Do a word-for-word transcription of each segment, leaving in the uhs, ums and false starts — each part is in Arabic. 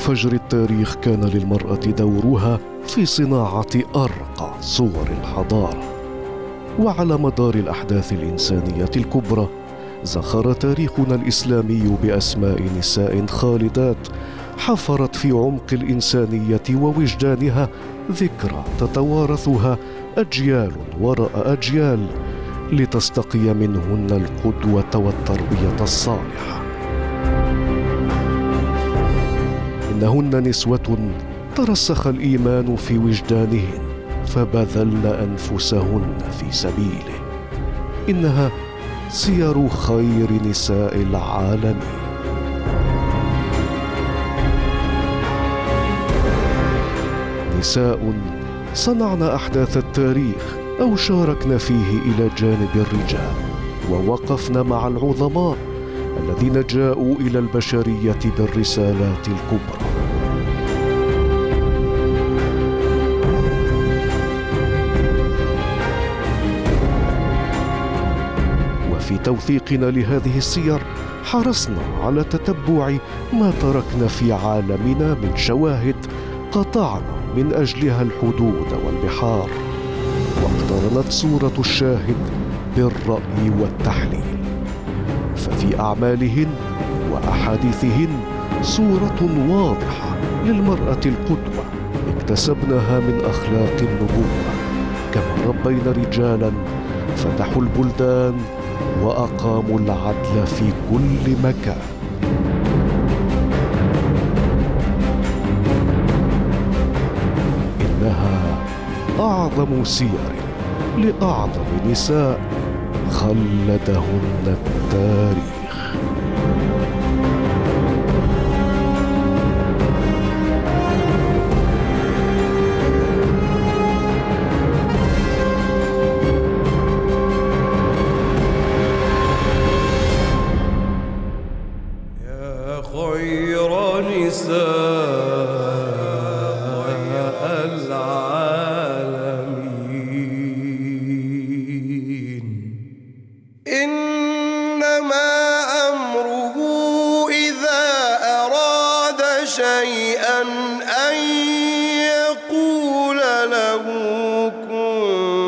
فجر التاريخ كان للمرأة دورها في صناعة أرقى صور الحضارة. وعلى مدار الأحداث الإنسانية الكبرى زخر تاريخنا الإسلامي بأسماء نساء خالدات حفرت في عمق الإنسانية ووجدانها ذكرى تتوارثها أجيال وراء أجيال لتستقي منهن القدوة والتربية الصالحة. إنهن نسوة ترسخ الإيمان في وجدانهن فبذلن أنفسهن في سبيله. إنها سير خير نساء العالمين. نساء صنعن أحداث التاريخ أو شاركن فيه إلى جانب الرجال، ووقفن مع العظماء الذين جاءوا إلى البشرية بالرسالات الكبرى. وفي توثيقنا لهذه السير حرصنا على تتبع ما تركنا في عالمنا من شواهد قطعنا من أجلها الحدود والبحار، واقترنت صورة الشاهد بالرأي والتحليل. ففي أعمالهن وأحاديثهن صورة واضحة للمرأة القدوة اكتسبناها من أخلاق النبوة، كما ربينا رجالا فتحوا البلدان وأقاموا العدل في كل مكان. إنها أعظم سير لأعظم نساء خلدهن التاريخ. يا خير نساء العالمين، إنما أمره إذا أراد شيئا أن يقول له كن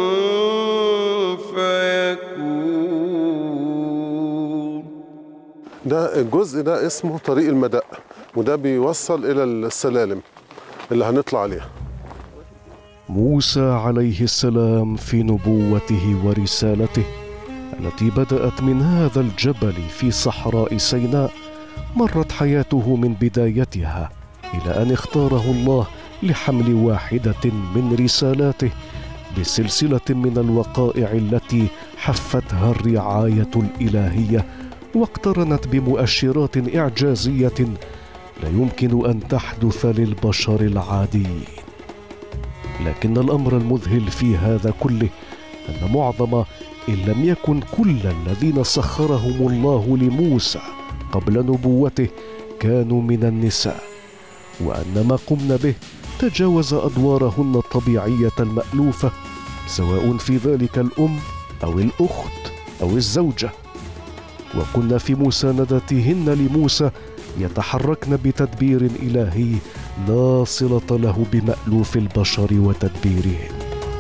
فيكون. ده الجزء ده اسمه طريق المدق، وده بيوصل إلى السلالم اللي هنطلع عليها. موسى عليه السلام في نبوته ورسالته التي بدأت من هذا الجبل في صحراء سيناء، مرت حياته من بدايتها إلى أن اختاره الله لحمل واحدة من رسالاته بسلسلة من الوقائع التي حفتها الرعاية الإلهية واقترنت بمؤشرات إعجازية لا يمكن أن تحدث للبشر العاديين. لكن الأمر المذهل في هذا كله أن معظم إن لم يكن كل الذين سخرهم الله لموسى قبل نبوته كانوا من النساء، وأن ما قمن به تجاوز أدوارهن الطبيعية المألوفة، سواء في ذلك الأم أو الأخت أو الزوجة، وكن في مساندتهن لموسى يتحركن بتدبير إلهي لا صلة له بمألوف البشر وتدبيرهم.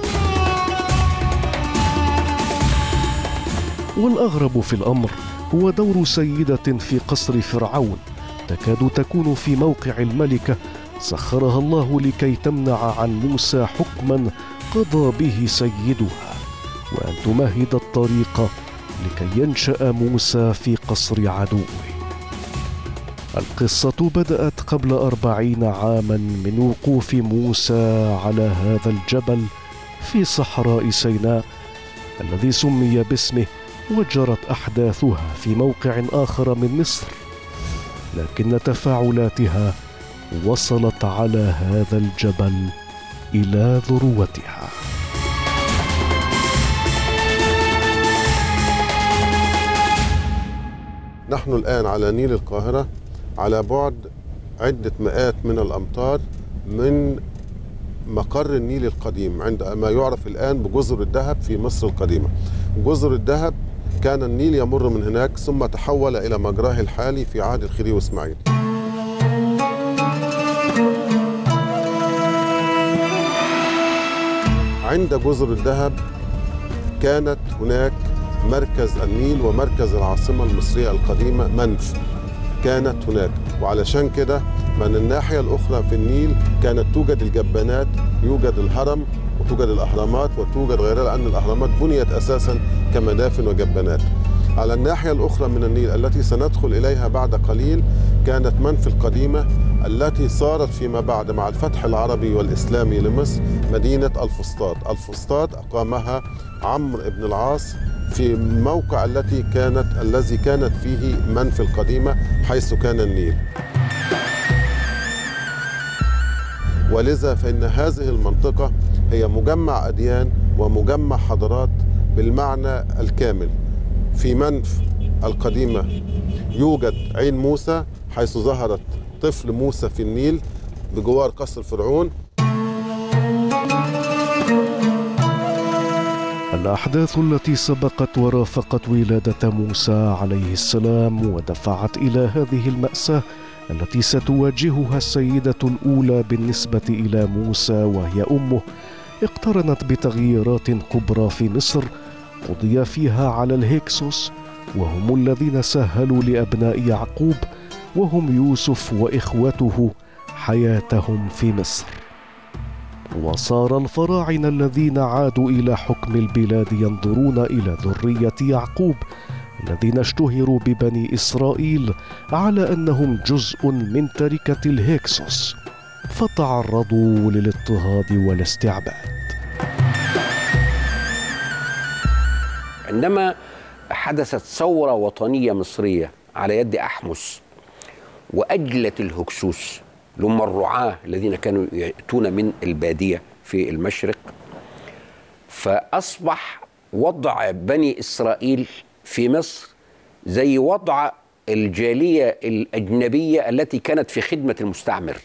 والأغرب في الأمر هو دور سيدة في قصر فرعون تكاد تكون في موقع الملكة سخرها الله لكي تمنع عن موسى حكما قضى به سيدها، وأن تمهد الطريق لكي ينشأ موسى في قصر عدوه. القصة بدأت قبل أربعين عاما من وقوف موسى على هذا الجبل في صحراء سيناء الذي سمي باسمه، وجرت أحداثها في موقع آخر من مصر، لكن تفاعلاتها وصلت على هذا الجبل إلى ذروتها. نحن الآن على نيل القاهرة على بعد عدة مئات من الأمتار من مقر النيل القديم عند ما يعرف الآن بجزر الذهب في مصر القديمة. جزر الذهب كان النيل يمر من هناك ثم تحول إلى مجراه الحالي في عهد الخديوي وإسماعيل. عند جزر الذهب كانت هناك مركز النيل ومركز العاصمة المصرية القديمة منف كانت هناك. وعلشان كده من الناحية الأخرى في النيل كانت توجد الجبانات، يوجد الهرم وتوجد الأهرامات وتوجد غيرها، لأن الأهرامات بنيت أساسا كمدافن وجبانات. على الناحية الأخرى من النيل التي سندخل إليها بعد قليل كانت منف القديمة التي صارت فيما بعد مع الفتح العربي والإسلامي لمصر مدينة الفسطاط. الفسطاط أقامها عمرو بن العاص في الموقع التي كانت الذي كانت فيه منف القديمة حيث كان النيل. ولذا فإن هذه المنطقة هي مجمع أديان ومجمع حضارات بالمعنى الكامل. في منف القديمة يوجد عين موسى حيث ظهرت طفل موسى في النيل بجوار قصر فرعون. الأحداث التي سبقت ورافقت ولادة موسى عليه السلام ودفعت إلى هذه المأساة التي ستواجهها السيدة الأولى بالنسبة إلى موسى وهي أمه اقترنت بتغييرات كبرى في مصر قضي فيها على الهكسوس، وهم الذين سهلوا لأبناء يعقوب وهم يوسف وإخوته حياتهم في مصر. وصار الفراعنة الذين عادوا إلى حكم البلاد ينظرون إلى ذرية يعقوب الذين اشتهروا ببني إسرائيل على أنهم جزء من تركة الهكسوس، فتعرضوا للاضطهاد والاستعباد. عندما حدثت ثورة وطنية مصرية على يد أحمس وأجلت الهكسوس اللي هم الرعاة الذين كانوا يأتون من البادية في المشرق، فأصبح وضع بني إسرائيل في مصر زي وضع الجالية الأجنبية التي كانت في خدمة المستعمر.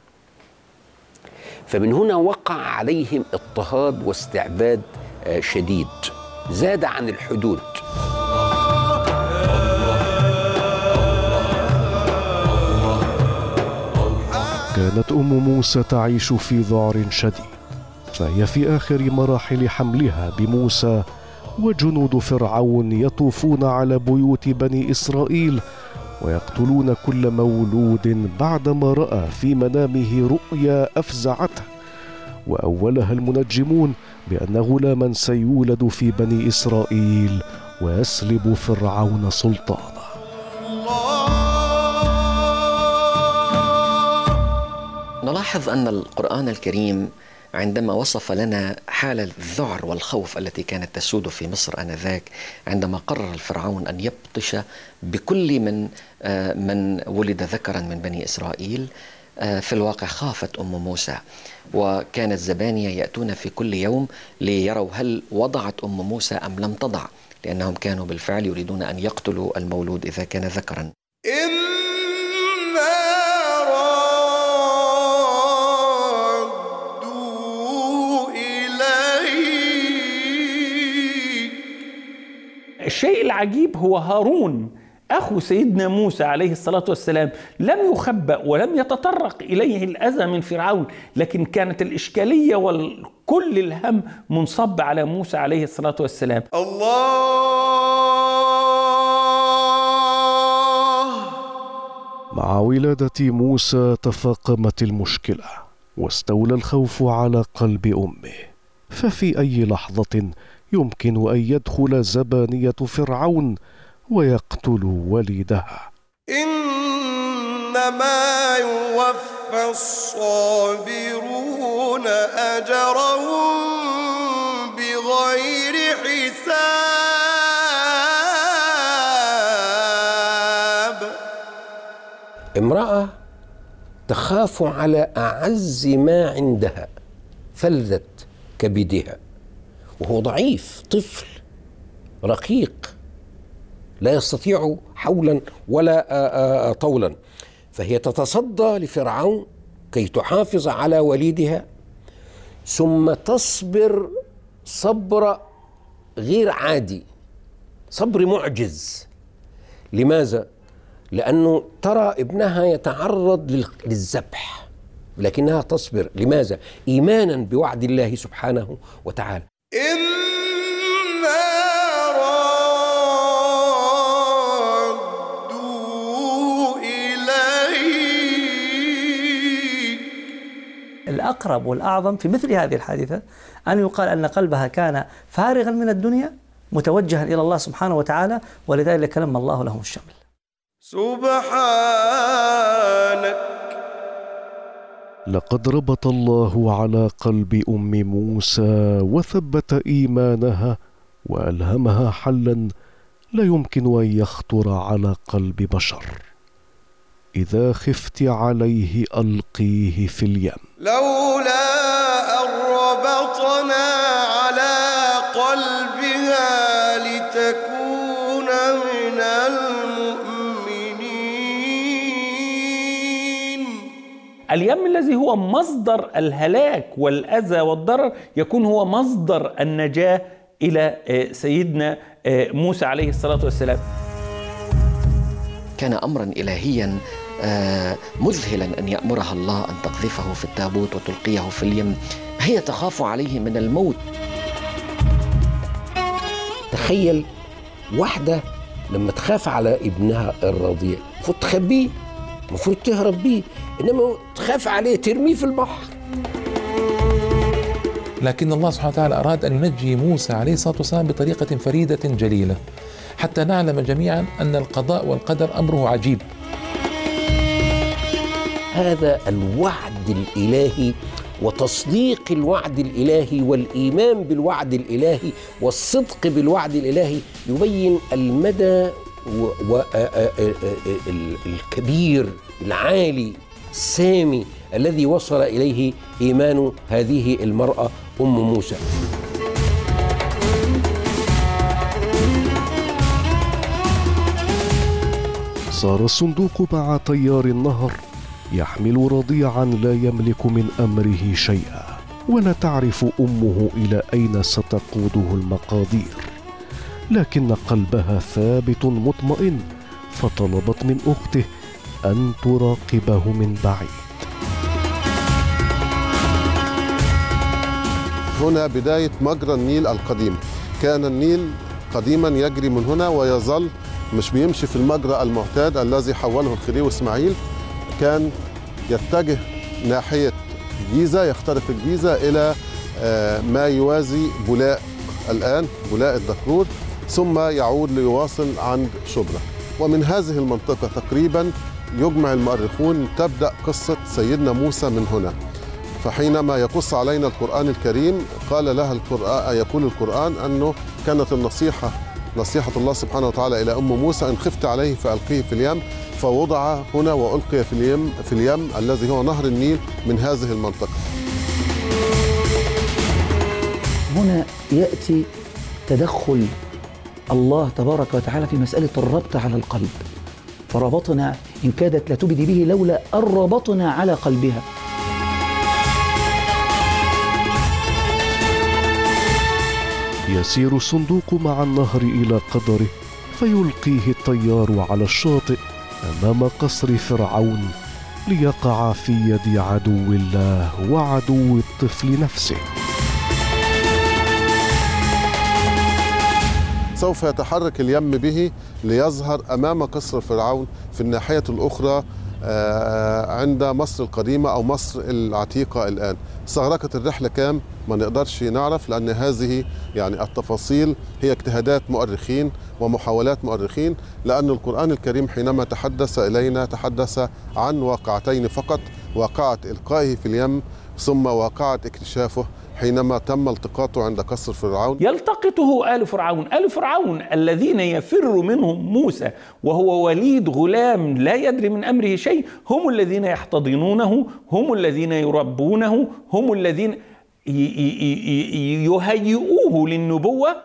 فمن هنا وقع عليهم اضطهاد واستعباد شديد زاد عن الحدود. كانت أم موسى تعيش في ذعر شديد، فهي في آخر مراحل حملها بموسى، وجنود فرعون يطوفون على بيوت بني إسرائيل ويقتلون كل مولود بعدما رأى في منامه رؤيا أفزعته، وأولها المنجمون بأن غلاما سيولد في بني إسرائيل ويسلب فرعون سلطانه. نلاحظ أن القرآن الكريم عندما وصف لنا حالة الذعر والخوف التي كانت تسود في مصر آنذاك، عندما قرر الفرعون أن يبطش بكل من من ولد ذكرا من بني إسرائيل، في الواقع خافت أم موسى، وكانت زبانية يأتون في كل يوم ليروا هل وضعت أم موسى أم لم تضع، لأنهم كانوا بالفعل يريدون أن يقتلوا المولود إذا كان ذكرا. الشيء العجيب هو هارون أخو سيدنا موسى عليه الصلاة والسلام لم يخبأ ولم يتطرق إليه الأذى من فرعون، لكن كانت الإشكالية وكل الهم منصب على موسى عليه الصلاة والسلام. الله. مع ولادة موسى تفاقمت المشكلة واستولى الخوف على قلب أمه، ففي أي لحظة يمكن أن يدخل زبانية فرعون ويقتل وليدها. إنما يوفى الصابرون أجرهم بغير حساب. امرأة تخاف على أعز ما عندها، فلذة كبدها، وهو ضعيف، طفل رقيق لا يستطيع حولا ولا طولا، فهي تتصدى لفرعون كي تحافظ على وليدها، ثم تصبر صبر غير عادي، صبر معجز. لماذا؟ لأنه ترى ابنها يتعرض للذبح لكنها تصبر. لماذا؟ إيمانا بوعد الله سبحانه وتعالى. الأقرب والأعظم في مثل هذه الحادثة أن يقال أن قلبها كان فارغا من الدنيا متوجها إلى الله سبحانه وتعالى، ولذلك لما الله لهم الشمل. سبحانك. لقد ربط الله على قلب أم موسى وثبت إيمانها وألهمها حلا لا يمكن أن يخطر على قلب بشر. إذا خفت عليه ألقيه في اليم. لولا أن ربطنا على قلبها لتكون من المؤمنين. اليم الذي هو مصدر الهلاك والأذى والضرر يكون هو مصدر النجاة إلى سيدنا موسى عليه الصلاة والسلام. كان أمرا إلهيا مذهلا أن يأمرها الله أن تقذفه في التابوت وتلقيه في اليم. هي تخاف عليه من الموت. تخيل واحدة لما تخاف على ابنها الرضيع المفروض تخبيه، المفروض تهرب بيه، إنما تخاف عليه ترميه في البحر. لكن الله سبحانه وتعالى أراد أن ينجي موسى عليه الصلاة والسلام بطريقة فريدة جليلة حتى نعلم جميعا أن القضاء والقدر أمره عجيب. هذا الوعد الإلهي وتصديق الوعد الإلهي والإيمان بالوعد الإلهي والصدق بالوعد الإلهي يبين المدى الكبير العالي السامي الذي وصل إليه إيمان هذه المرأة أم موسى. صار الصندوق مع تيار النهر يحمل رضيعا لا يملك من أمره شيئا، ولا تعرف أمه إلى أين ستقوده المقادير، لكن قلبها ثابت مطمئن، فطلبت من أخته أن تراقبه من بعيد. هنا بداية مجرى النيل القديم. كان النيل قديما يجري من هنا ويظل مش بيمشي في المجرى المعتاد الذي حوله الخديوي إسماعيل، كان يتجه ناحية الجيزة، يخترق الجيزة إلى ما يوازي بولاق الآن، بولاق الدكرور، ثم يعود ليواصل عند شبرا. ومن هذه المنطقة تقريبا يجمع المؤرخون تبدأ قصة سيدنا موسى من هنا. فحينما يقص علينا القرآن الكريم قال لها القرآن، يقول القرآن أنه كانت النصيحة نصيحة الله سبحانه وتعالى إلى أم موسى: إن خفت عليه فألقيه في اليم، فوضع هنا وألقي في اليم في اليم الذي هو نهر النيل من هذه المنطقة. هنا يأتي تدخل الله تبارك وتعالى في مسألة الربط على القلب، فربطنا إن كادت لتبدي به لولا أن ربطنا على قلبها. يسير الصندوق مع النهر إلى قدره، فيلقيه الطيار على الشاطئ أمام قصر فرعون ليقع في يد عدو الله وعدو الطفل نفسه. سوف يتحرك اليم به ليظهر أمام قصر فرعون في الناحية الأخرى عند مصر القديمة أو مصر العتيقة الآن. استغرقت الرحلة كام؟ ما نقدرش نعرف، لأن هذه يعني التفاصيل هي اجتهادات مؤرخين ومحاولات مؤرخين، لأن القرآن الكريم حينما تحدث إلينا تحدث عن واقعتين فقط: واقعة إلقائه في اليم، ثم واقعة اكتشافه حينما تم التقاطه عند قصر فرعون. يلتقطه آل فرعون، آل فرعون الذين يفر منهم موسى وهو وليد غلام لا يدري من أمره شيء، هم الذين يحتضنونه، هم الذين يربونه، هم الذين يهيئوه للنبوة.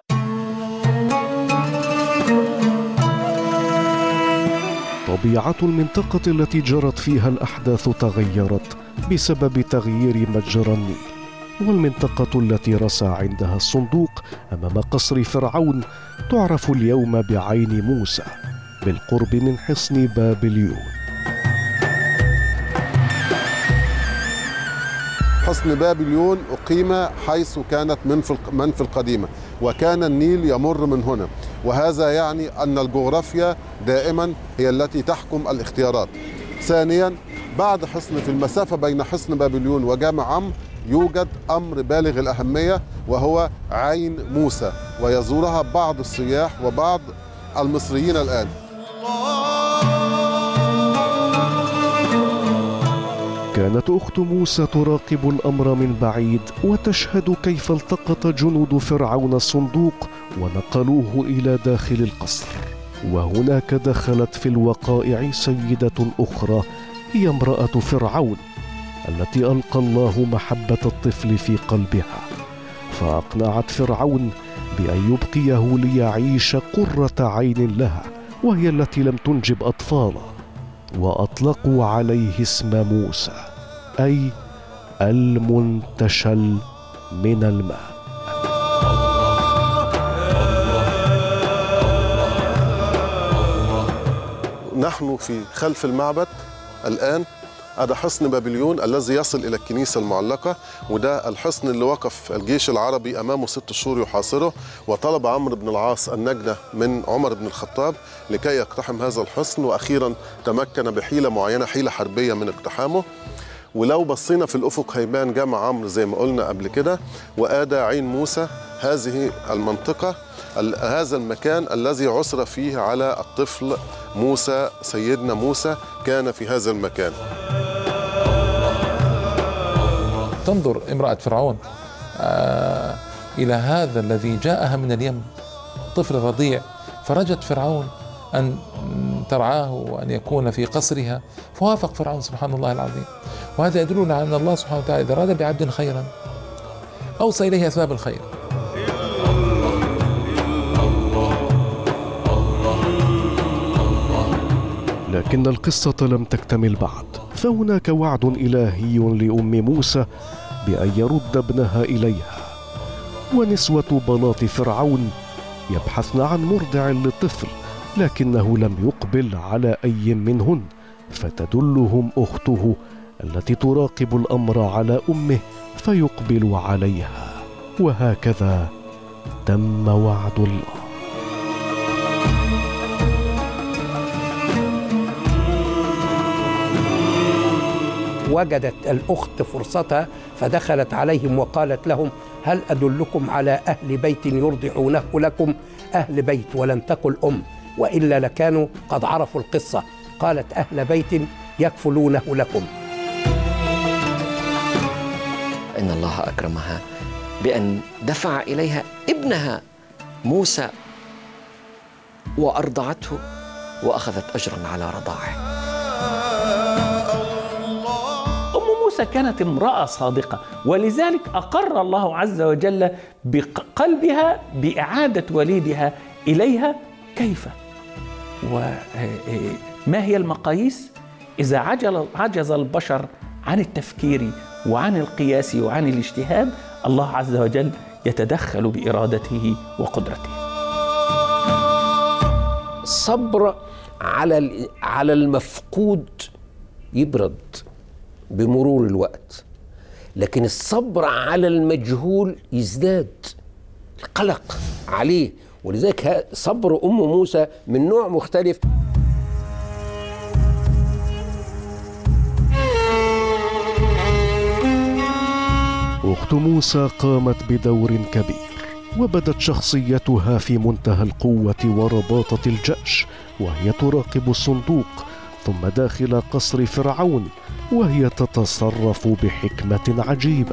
طبيعة المنطقة التي جرت فيها الأحداث تغيرت بسبب تغيير مجرى النيل، والمنطقة التي رسى عندها الصندوق أمام قصر فرعون تعرف اليوم بعين موسى بالقرب من حصن بابليون. حصن بابليون أقيم حيث كانت منف منف القديمة، وكان النيل يمر من هنا، وهذا يعني أن الجغرافيا دائما هي التي تحكم الاختيارات. ثانيا، بعد حصن في المسافة بين حصن بابليون وجامع عمرو يوجد أمر بالغ الأهمية، وهو عين موسى، ويزورها بعض السياح وبعض المصريين الآن. كانت أخت موسى تراقب الأمر من بعيد وتشهد كيف التقط جنود فرعون الصندوق ونقلوه إلى داخل القصر. وهناك دخلت في الوقائع سيدة أخرى هي امرأة فرعون التي ألقى الله محبة الطفل في قلبها، فأقنعت فرعون بأن يبقيه ليعيش قرة عين لها، وهي التي لم تنجب أطفالا، وأطلقوا عليه اسم موسى أي المنتشل من الماء. نحن في خلف المعبد الآن. هذا حصن بابليون الذي يصل إلى الكنيسة المعلقة، وده الحصن اللي وقف الجيش العربي أمامه ست شهور يحاصره، وطلب عمرو بن العاص النجدة من عمر بن الخطاب لكي يقتحم هذا الحصن، وأخيرا تمكن بحيلة معينة، حيلة حربية، من اقتحامه. ولو بصينا في الأفق هيبان جامع عمرو زي ما قلنا قبل كده، وآدى عين موسى. هذه المنطقة، هذا المكان الذي عثر فيه على الطفل موسى، سيدنا موسى كان في هذا المكان. تنظر امرأة فرعون آه إلى هذا الذي جاءها من اليم، طفل رضيع، فرجت فرعون أن ترعاه وأن يكون في قصرها، فوافق فرعون سبحان الله العظيم. وهذا يدلنا على أن الله سبحانه وتعالى إذا أراد بعبد خيرا أوصى إليه أسباب الخير. لكن القصة لم تكتمل بعد، فهناك وعد إلهي لأم موسى بأن يرد ابنها إليها. ونسوة بلاط فرعون يبحثن عن مرضع للطفل، لكنه لم يقبل على أي منهن، فتدلهم أخته التي تراقب الأمر على أمه فيقبل عليها. وهكذا تم وعد الله. وجدت الأخت فرصتها فدخلت عليهم وقالت لهم: هل أدلكم على أهل بيت يرضعونه لكم؟ أهل بيت، ولم تقل أم، وإلا لكانوا قد عرفوا القصة. قالت: أهل بيت يكفلونه لكم. إن الله أكرمها بأن دفع إليها ابنها موسى وأرضعته وأخذت أجرا على رضاعه. كانت امرأة صادقة، ولذلك أقر الله عز وجل بقلبها بإعادة وليدها إليها. كيف؟ وما هي المقاييس؟ إذا عجز البشر عن التفكير وعن القياس وعن الاجتهاد، الله عز وجل يتدخل بإرادته وقدرته. الصبر على على المفقود يبرد بمرور الوقت، لكن الصبر على المجهول يزداد القلق عليه. ولذلك صبر أم موسى من نوع مختلف. أخت موسى قامت بدور كبير، وبدت شخصيتها في منتهى القوة ورباطة الجأش، وهي تراقب الصندوق ثم داخل قصر فرعون، وهي تتصرف بحكمة عجيبة.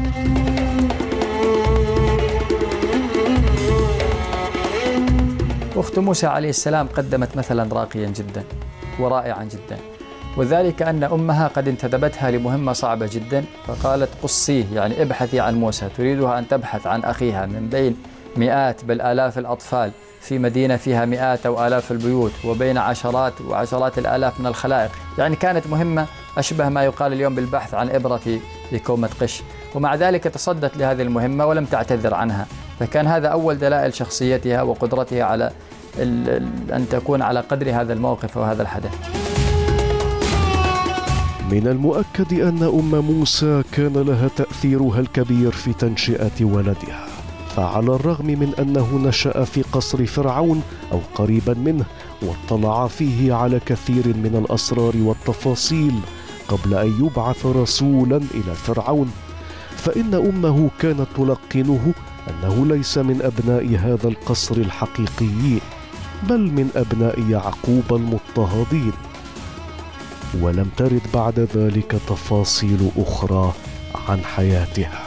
أخت موسى عليه السلام قدمت مثلا راقيا جدا ورائعا جدا، وذلك أن أمها قد انتدبتها لمهمة صعبة جدا، فقالت: قصيه، يعني ابحثي عن موسى. تريدها أن تبحث عن أخيها من بين مئات بل آلاف الأطفال في مدينة فيها مئات أو آلاف البيوت، وبين عشرات وعشرات الآلاف من الخلائق. يعني كانت مهمة أشبه ما يقال اليوم بالبحث عن إبرة في في كومة قش، ومع ذلك تصدت لهذه المهمة ولم تعتذر عنها. فكان هذا أول دلائل شخصيتها وقدرتها على أن تكون على قدر هذا الموقف وهذا الحدث. ومن المؤكد أن أم موسى كان لها تأثيرها الكبير في تنشئة ولدها، فعلى الرغم من أنه نشأ في قصر فرعون أو قريبا منه واطلع فيه على كثير من الأسرار والتفاصيل قبل أن يبعث رسولا إلى فرعون، فإن أمه كانت تلقنه أنه ليس من أبناء هذا القصر الحقيقيين، بل من أبناء يعقوب المضطهدين. ولم ترد بعد ذلك تفاصيل أخرى عن حياتها.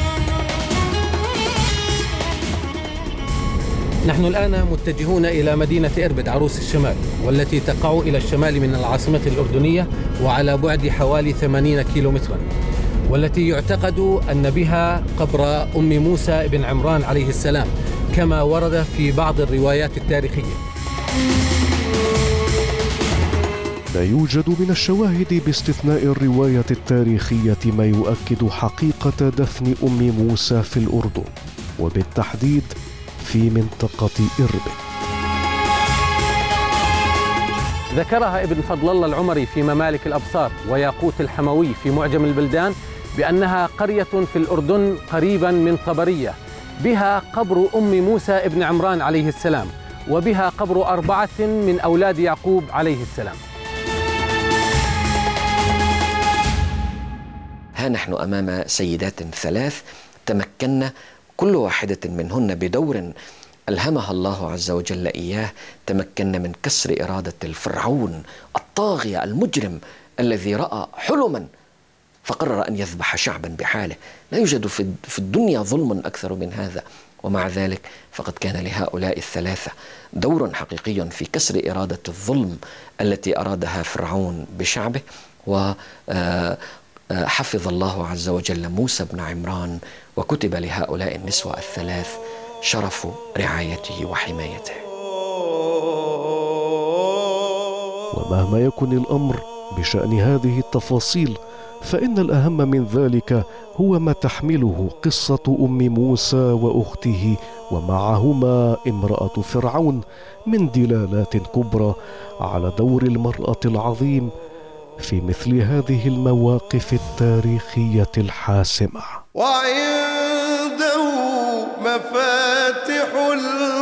نحن الآن متجهون إلى مدينة إربد عروس الشمال، والتي تقع إلى الشمال من العاصمة الأردنية وعلى بعد حوالي ثمانين كيلومترا، والتي يعتقد أن بها قبر أم موسى بن عمران عليه السلام كما ورد في بعض الروايات التاريخية. لا يوجد من الشواهد باستثناء الرواية التاريخية ما يؤكد حقيقة دفن أم موسى في الأردن، وبالتحديد في منطقة إربد. ذكرها ابن فضل الله العمري في ممالك الأبصار وياقوت الحموي في معجم البلدان بأنها قرية في الأردن قريبا من طبرية بها قبر أم موسى بن عمران عليه السلام، وبها قبر أربعة من أولاد يعقوب عليه السلام. ها نحن أمام سيدات ثلاث تمكنا كل واحدة منهن بدور ألهمها الله عز وجل إياه، تمكنا من كسر إرادة الفرعون الطاغية المجرم الذي رأى حلما فقرر أن يذبح شعبا بحاله. لا يوجد في الدنيا ظلم أكثر من هذا، ومع ذلك فقد كان لهؤلاء الثلاثة دور حقيقي في كسر إرادة الظلم التي أرادها فرعون بشعبه، وحفظ الله عز وجل موسى بن عمران، وكتب لهؤلاء النسوة الثلاث شرف رعايته وحمايته. ومهما يكن الأمر بشأن هذه التفاصيل، فإن الأهم من ذلك هو ما تحمله قصة أم موسى وأخته ومعهما امرأة فرعون من دلالات كبرى على دور المرأة العظيم في مثل هذه المواقف التاريخية الحاسمة. وعنده مفاتح